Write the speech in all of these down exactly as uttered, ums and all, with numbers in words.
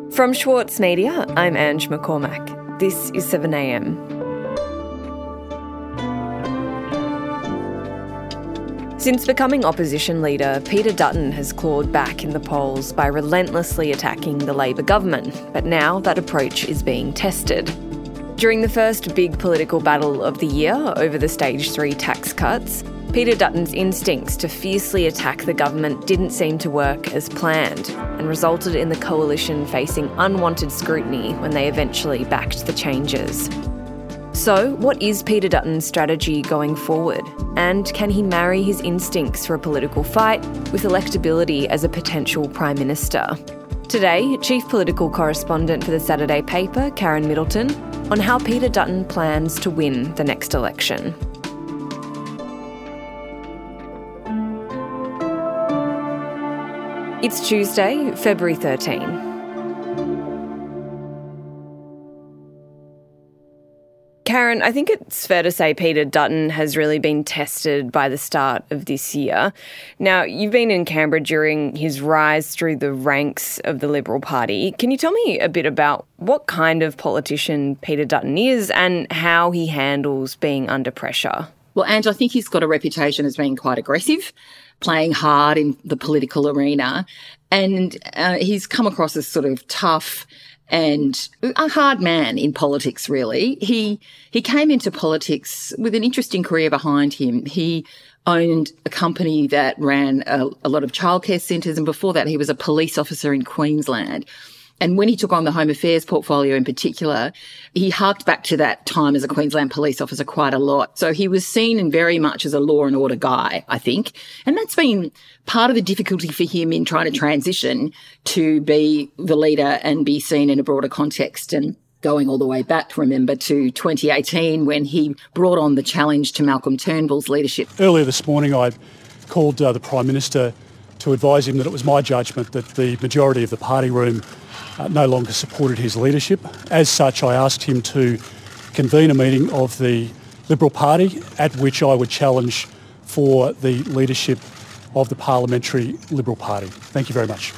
From Schwartz Media, I'm Ange McCormack. This is seven a m. Since becoming opposition leader, Peter Dutton has clawed back in the polls by relentlessly attacking the Labor government, but now that approach is being tested. During the first big political battle of the year over the stage three tax cuts, Peter Dutton's instincts to fiercely attack the government didn't seem to work as planned and resulted in the coalition facing unwanted scrutiny when they eventually backed the changes. So, what is Peter Dutton's strategy going forward? And can he marry his instincts for a political fight with electability as a potential Prime Minister? Today, Chief Political Correspondent for the Saturday paper, Karen Middleton, on how Peter Dutton plans to win the next election. It's Tuesday, February thirteenth. Karen, I think it's fair to say Peter Dutton has really been tested by the start of this year. Now, you've been in Canberra during his rise through the ranks of the Liberal Party. Can you tell me a bit about what kind of politician Peter Dutton is and how he handles being under pressure? Well, Ange, I think he's got a reputation as being quite aggressive, playing hard in the political arena, and uh, he's come across as sort of tough and a hard man in politics, really. He he came into politics with an interesting career behind him. He owned a company that ran a, a lot of childcare centres, and before that he was a police officer in Queensland. And when he took on the Home Affairs portfolio in particular, he harked back to that time as a Queensland police officer quite a lot. So he was seen in very much as a law and order guy, I think. And that's been part of the difficulty for him in trying to transition to be the leader and be seen in a broader context. And going all the way back, remember, to twenty eighteen when he brought on the challenge to Malcolm Turnbull's leadership. Earlier this morning, I called uh, the Prime Minister to advise him that it was my judgment that the majority of the party room Uh, no longer supported his leadership. As such, I asked him to convene a meeting of the Liberal Party at which I would challenge for the leadership of the Parliamentary Liberal Party. Thank you very much.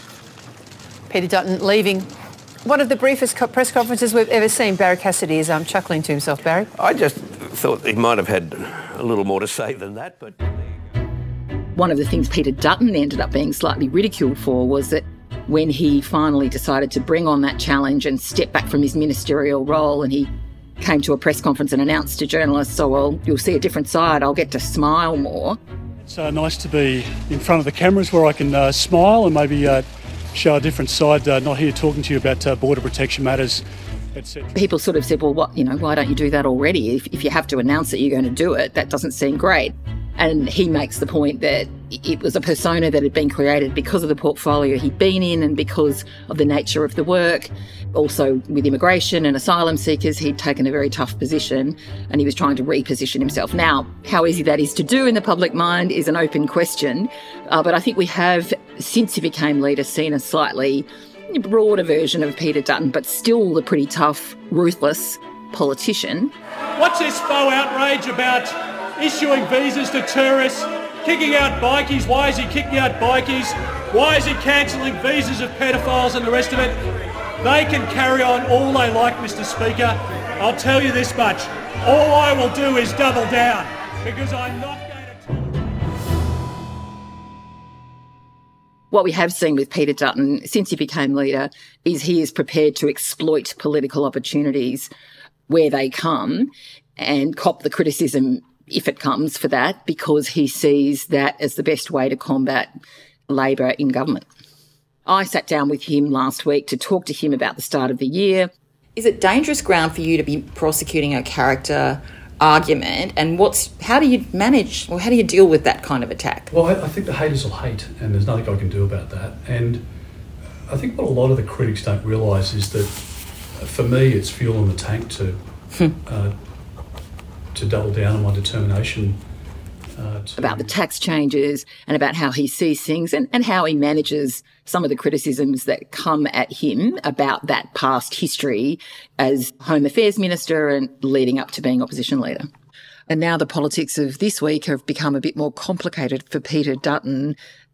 Peter Dutton leaving one of the briefest co- press conferences we've ever seen. Barry Cassidy is um, chuckling to himself. Barry? I just thought he might have had a little more to say than that, but... One of the things Peter Dutton ended up being slightly ridiculed for was that when he finally decided to bring on that challenge and step back from his ministerial role, and he came to a press conference and announced to journalists, oh, well, you'll see a different side, I'll get to smile more. It's uh, nice to be in front of the cameras where I can uh, smile and maybe uh, show a different side, uh, not here talking to you about uh, border protection matters, et cetera. People sort of said, well, what, you know, why don't you do that already? If, if you have to announce that you're going to do it, that doesn't seem great. And he makes the point that it was a persona that had been created because of the portfolio he'd been in and because of the nature of the work. Also, with immigration and asylum seekers, he'd taken a very tough position and he was trying to reposition himself. Now, how easy that is to do in the public mind is an open question. Uh, but I think we have, since he became leader, seen a slightly broader version of Peter Dutton, but still a pretty tough, ruthless politician. What's this faux outrage about issuing visas to tourists, kicking out bikies? Why is he kicking out bikies? Why is he cancelling visas of pedophiles and the rest of it? They can carry on all they like, Mister Speaker. I'll tell you this much. All I will do is double down, because I'm not going to... What we have seen with Peter Dutton since he became leader is he is prepared to exploit political opportunities where they come and cop the criticism if it comes for that, because he sees that as the best way to combat Labor in government. I sat down with him last week to talk to him about the start of the year. Is it dangerous ground for you to be prosecuting a character argument, and what's how do you manage, or how do you deal with that kind of attack? Well, I, I think the haters will hate, and there's nothing I can do about that. And I think what a lot of the critics don't realise is that, for me, it's fuel in the tank to uh, to double down on my determination. Uh, to... About the tax changes and about how he sees things and, and how he manages some of the criticisms that come at him about that past history as Home Affairs Minister and leading up to being opposition leader. And now the politics of this week have become a bit more complicated for Peter Dutton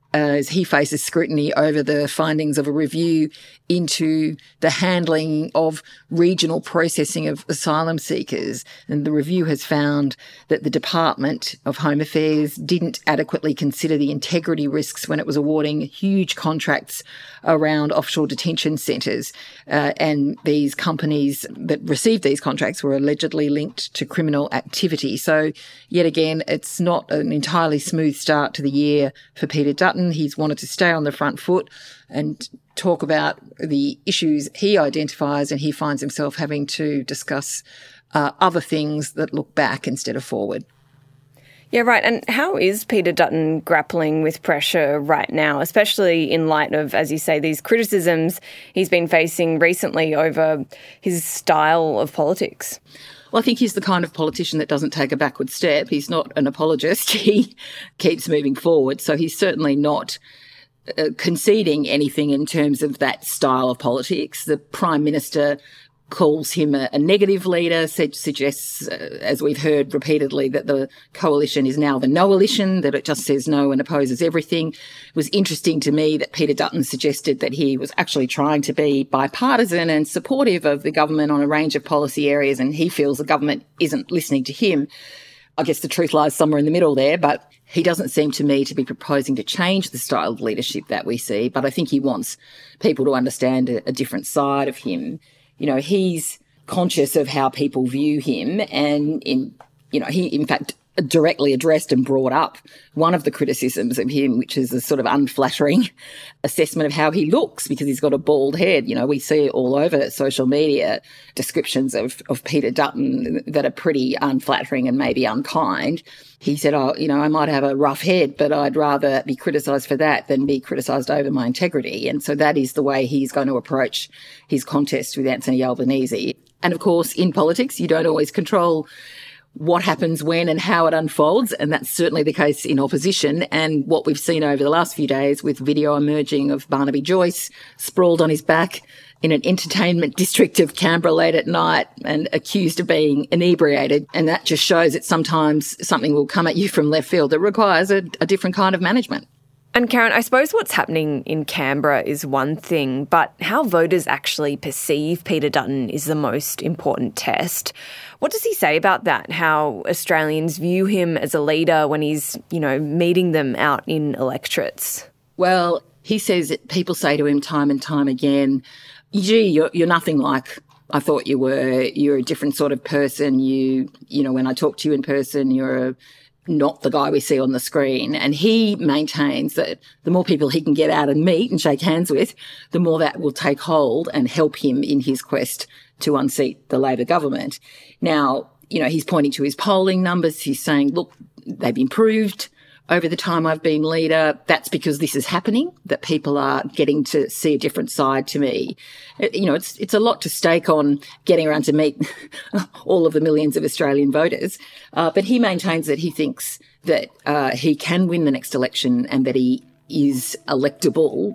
as he faces scrutiny over the findings of a review into the handling of regional processing of asylum seekers. And the review has found that the Department of Home Affairs didn't adequately consider the integrity risks when it was awarding huge contracts around offshore detention centres. Uh, and these companies that received these contracts were allegedly linked to criminal activity. So yet again, it's not an entirely smooth start to the year for Peter Dutton. He's wanted to stay on the front foot and talk about the issues he identifies, and he finds himself having to discuss uh, other things that look back instead of forward. Yeah, right. And how is Peter Dutton grappling with pressure right now, especially in light of, as you say, these criticisms he's been facing recently over his style of politics? Well, I think he's the kind of politician that doesn't take a backward step. He's not an apologist. He keeps moving forward. So he's certainly not uh, conceding anything in terms of that style of politics. The Prime Minister calls him a, a negative leader, suggests, uh, as we've heard repeatedly, that the coalition is now the no-alition, that it just says no and opposes everything. It was interesting to me that Peter Dutton suggested that he was actually trying to be bipartisan and supportive of the government on a range of policy areas, and he feels the government isn't listening to him. I guess the truth lies somewhere in the middle there, but he doesn't seem to me to be proposing to change the style of leadership that we see, but I think he wants people to understand a, a different side of him. You know, he's conscious of how people view him, and in, you know, he in fact directly addressed and brought up one of the criticisms of him, which is a sort of unflattering assessment of how he looks because he's got a bald head. You know, we see all over social media descriptions of, of Peter Dutton that are pretty unflattering and maybe unkind. He said, oh, you know, I might have a rough head, but I'd rather be criticised for that than be criticised over my integrity. And so that is the way he's going to approach his contest with Anthony Albanese. And of course, in politics, you don't always control what happens when and how it unfolds, and that's certainly the case in opposition. And what we've seen over the last few days with video emerging of Barnaby Joyce sprawled on his back in an entertainment district of Canberra late at night and accused of being inebriated, and that just shows that sometimes something will come at you from left field that requires a, a different kind of management. And Karen, I suppose what's happening in Canberra is one thing, but how voters actually perceive Peter Dutton is the most important test. What does he say about that, how Australians view him as a leader when he's, you know, meeting them out in electorates? Well, he says that people say to him time and time again, gee, you're, you're nothing like I thought you were. You're a different sort of person. You, you know, when I talk to you in person, you're a not the guy we see on the screen. And he maintains that the more people he can get out and meet and shake hands with, the more that will take hold and help him in his quest to unseat the Labor government. Now, you know, he's pointing to his polling numbers. He's saying, look, they've improved over the time I've been leader. That's because this is happening, that people are getting to see a different side to me. You know, it's it's a lot to stake on getting around to meet all of the millions of Australian voters. Uh, but he maintains that he thinks that uh, he can win the next election and that he is electable.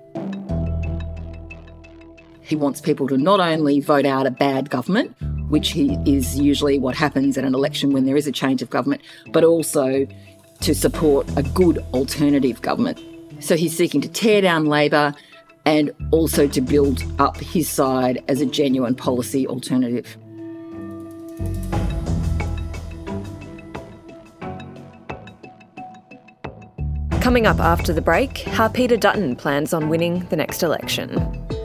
He wants people to not only vote out a bad government, which he, is usually what happens at an election when there is a change of government, but also to support a good alternative government. So he's seeking to tear down Labor and also to build up his side as a genuine policy alternative. Coming up after the break, how Peter Dutton plans on winning the next election.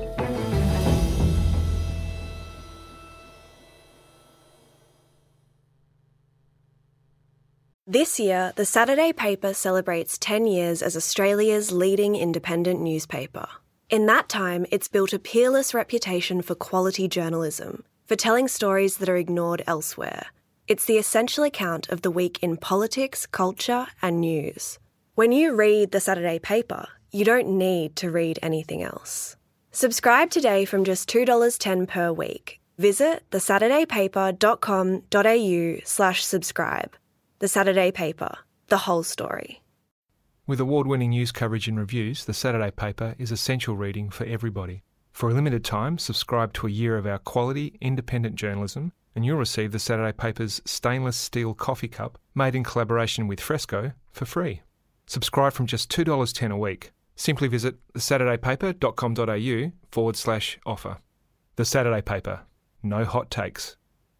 This year, the Saturday Paper celebrates ten years as Australia's leading independent newspaper. In that time, it's built a peerless reputation for quality journalism, for telling stories that are ignored elsewhere. It's the essential account of the week in politics, culture, and news. When you read the Saturday Paper, you don't need to read anything else. Subscribe today from just two dollars ten per week. Visit the saturday paper dot com dot a u slash subscribe. The Saturday Paper, the whole story. With award-winning news coverage and reviews, The Saturday Paper is essential reading for everybody. For a limited time, subscribe to a year of our quality, independent journalism, and you'll receive The Saturday Paper's stainless steel coffee cup, made in collaboration with Fresco, for free. Subscribe from just two dollars ten a week. Simply visit thesaturdaypaper.com.au forward slash offer. The Saturday Paper. No hot takes.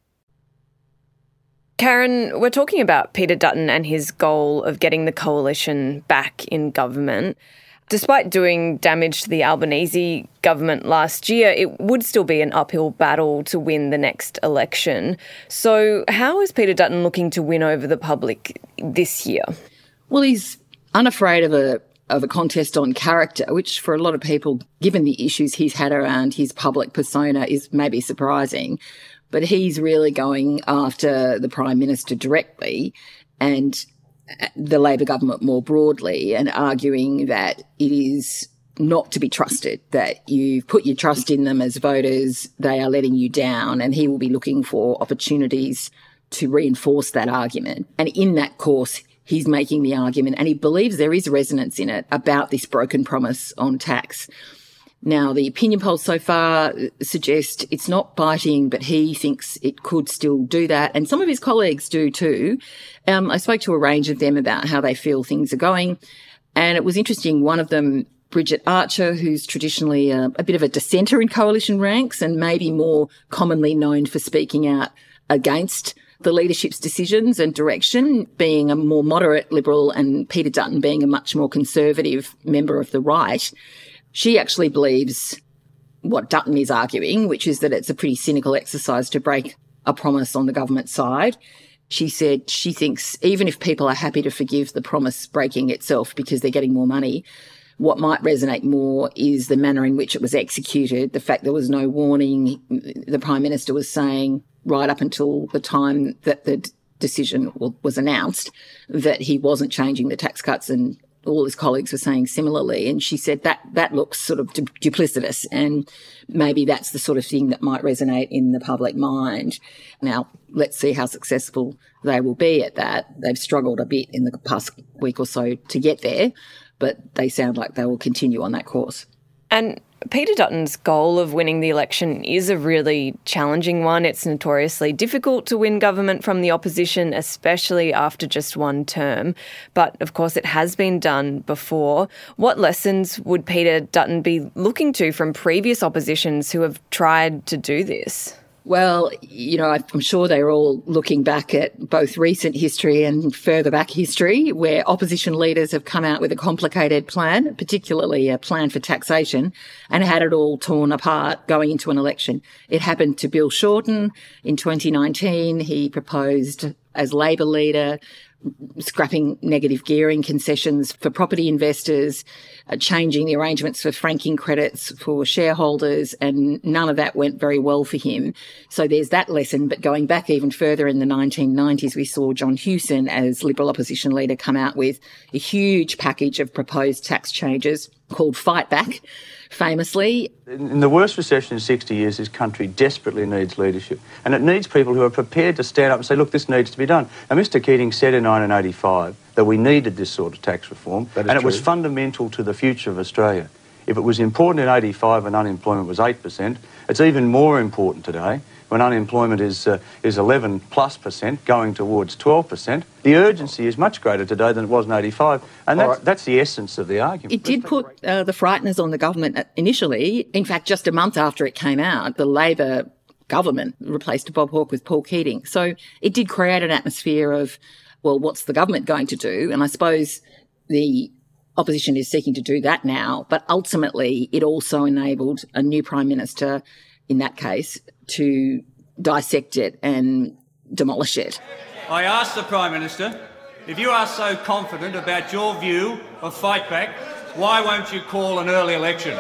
Karen, we're talking about Peter Dutton and his goal of getting the coalition back in government. Despite doing damage to the Albanese government last year, it would still be an uphill battle to win the next election. So how is Peter Dutton looking to win over the public this year? Well, he's unafraid of a of a contest on character, which for a lot of people, given the issues he's had around his public persona, is maybe surprising. But he's really going after the Prime Minister directly and the Labor government more broadly, and arguing that it is not to be trusted, that you've put your trust in them as voters, they are letting you down, and he will be looking for opportunities to reinforce that argument. And in that course, he's making the argument, and he believes there is resonance in it, about this broken promise on tax. Now, the opinion polls so far suggest it's not biting, but he thinks it could still do that. And some of his colleagues do too. Um, I spoke to a range of them about how they feel things are going. And it was interesting. One of them, Bridget Archer, who's traditionally a, a bit of a dissenter in coalition ranks and maybe more commonly known for speaking out against the leadership's decisions and direction, being a more moderate Liberal, and Peter Dutton being a much more conservative member of the right. She actually believes what Dutton is arguing, which is that it's a pretty cynical exercise to break a promise on the government side. She said she thinks even if people are happy to forgive the promise breaking itself because they're getting more money, what might resonate more is the manner in which it was executed, the fact there was no warning. The Prime Minister was saying right up until the time that the decision was announced that he wasn't changing the tax cuts, and all his colleagues were saying similarly. And she said that that looks sort of du- duplicitous, and maybe that's the sort of thing that might resonate in the public mind. Now, let's see how successful they will be at that. They've struggled a bit in the past week or so to get there, but they sound like they will continue on that course. And Peter Dutton's goal of winning the election is a really challenging one. It's notoriously difficult to win government from the opposition, especially after just one term. But, of course, it has been done before. What lessons would Peter Dutton be looking to from previous oppositions who have tried to do this? Well, you know, I'm sure they're all looking back at both recent history and further back history where opposition leaders have come out with a complicated plan, particularly a plan for taxation, and had it all torn apart going into an election. It happened to Bill Shorten in twenty nineteen. He proposed as Labor leader scrapping negative gearing concessions for property investors, uh, changing the arrangements for franking credits for shareholders, and none of that went very well for him. So there's that lesson. But going back even further in the nineteen nineties, we saw John Hewson as Liberal opposition leader come out with a huge package of proposed tax changes called Fight Back, famously. In the worst recession in sixty years, this country desperately needs leadership. And it needs people who are prepared to stand up and say, look, this needs to be done. Now, Mister Keating said in nineteen eighty-five that we needed this sort of tax reform, and it true. was fundamental to the future of Australia. If it was important in eighty-five when unemployment was eight percent, it's even more important today when unemployment is uh, is eleven plus percent, going towards twelve percent. The urgency is much greater today than it was in eighty-five, and that's, right. that's the essence of the argument. It did put uh, the frighteners on the government initially. In fact, just a month after it came out, the Labor government replaced Bob Hawke with Paul Keating. So it did create an atmosphere of, well, what's the government going to do? And I suppose the opposition is seeking to do that now, but ultimately it also enabled a new Prime Minister, in that case, to dissect it and demolish it. I asked the Prime Minister, if you are so confident about your view of Fight Back, why won't you call an early election?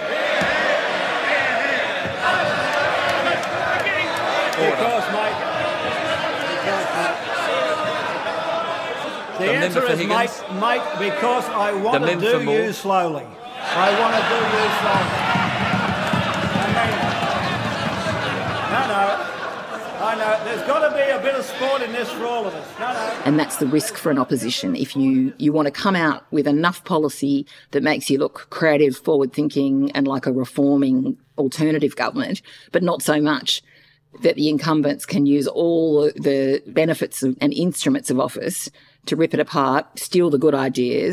Because, mate, because, mate. The, the answer is, mate, mate, because I want to do you slowly. I want to do you slowly. I mean, no, no. I know. There's got to be a bit of sport in this for all of us. No, no. And that's the risk for an opposition. If you, you want to come out with enough policy that makes you look creative, forward-thinking and like a reforming alternative government, but not so much that the incumbents can use all the benefits and instruments of office to rip it apart, steal the good ideas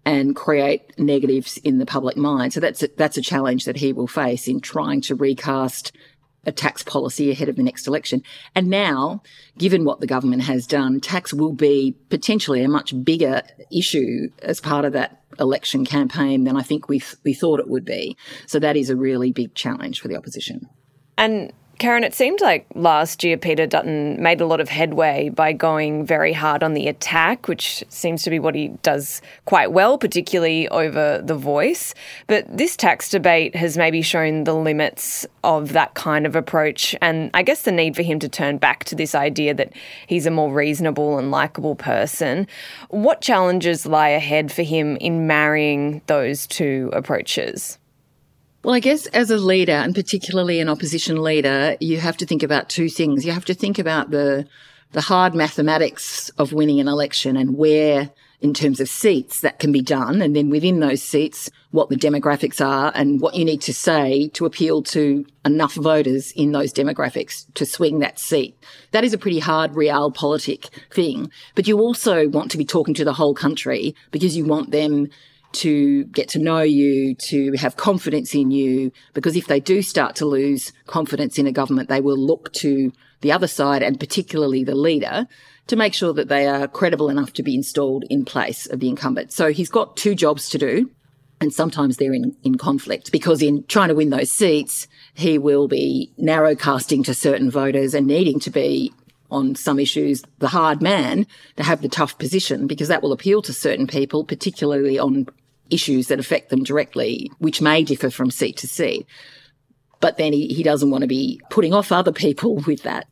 and create negatives in the public mind. So that's a, that's a challenge that he will face in trying to recast a tax policy ahead of the next election. And now, given what the government has done, tax will be potentially a much bigger issue as part of that election campaign than I think we th- we thought it would be. So that is a really big challenge for the opposition. And Karen, it seemed like last year Peter Dutton made a lot of headway by going very hard on the attack, which seems to be what he does quite well, particularly over The Voice. But this tax debate has maybe shown the limits of that kind of approach, and I guess the need for him to turn back to this idea that he's a more reasonable and likeable person. What challenges lie ahead for him in marrying those two approaches? Well, I guess as a leader, and particularly an opposition leader, you have to think about two things. You have to think about the the hard mathematics of winning an election and where, in terms of seats, that can be done. And then within those seats, what the demographics are and what you need to say to appeal to enough voters in those demographics to swing that seat. That is a pretty hard realpolitik thing. But you also want to be talking to the whole country because you want them to get to know you, to have confidence in you, because if they do start to lose confidence in a government, they will look to the other side, and particularly the leader, to make sure that they are credible enough to be installed in place of the incumbent. So he's got two jobs to do, and sometimes they're in, in conflict, because in trying to win those seats, he will be narrow casting to certain voters and needing to be on some issues the hard man to have the tough position, because that will appeal to certain people, particularly on issues that affect them directly, which may differ from seat to seat. But then he, he doesn't want to be putting off other people with that.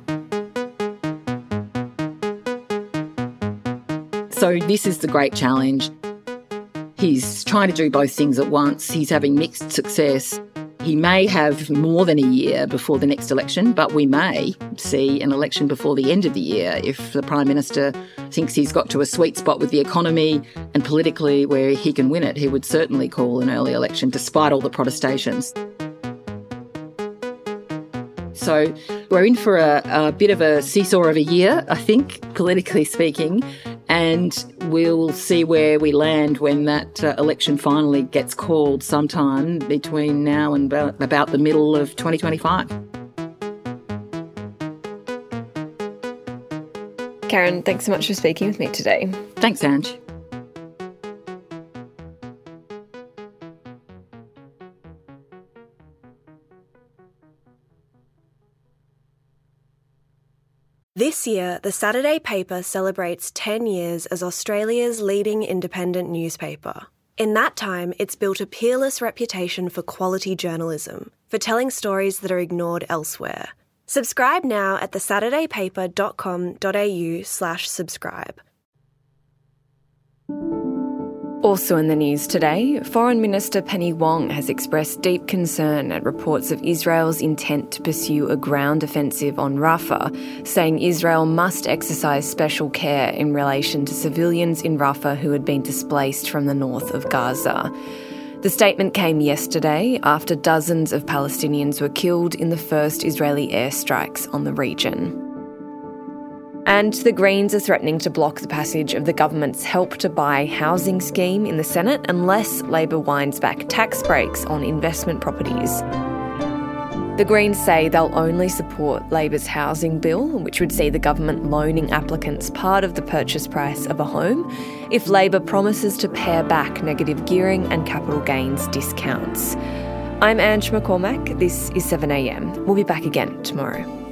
So this is the great challenge. He's trying to do both things at once. He's having mixed success. He may have more than a year before the next election, but we may see an election before the end of the year if the Prime Minister thinks he's got to a sweet spot with the economy and politically where he can win it. He would certainly call an early election despite all the protestations. So we're in for a, a bit of a seesaw of a year, I think, politically speaking, and we'll see where we land when that uh, election finally gets called sometime between now and about, about the middle of twenty twenty-five. Karen, thanks so much for speaking with me today. Thanks, Ange. This year, the Saturday paper celebrates ten years as Australia's leading independent newspaper. In that time, it's built a peerless reputation for quality journalism, for telling stories that are ignored elsewhere. Subscribe now at the saturday paper dot com dot a u slash subscribe. Also in the news today, Foreign Minister Penny Wong has expressed deep concern at reports of Israel's intent to pursue a ground offensive on Rafah, saying Israel must exercise special care in relation to civilians in Rafah who had been displaced from the north of Gaza. The statement came yesterday after dozens of Palestinians were killed in the first Israeli airstrikes on the region. And the Greens are threatening to block the passage of the government's Help to Buy housing scheme in the Senate unless Labor winds back tax breaks on investment properties. The Greens say they'll only support Labor's housing bill, which would see the government loaning applicants part of the purchase price of a home, if Labor promises to pare back negative gearing and capital gains discounts. I'm Ange McCormack. This is seven a m. We'll be back again tomorrow.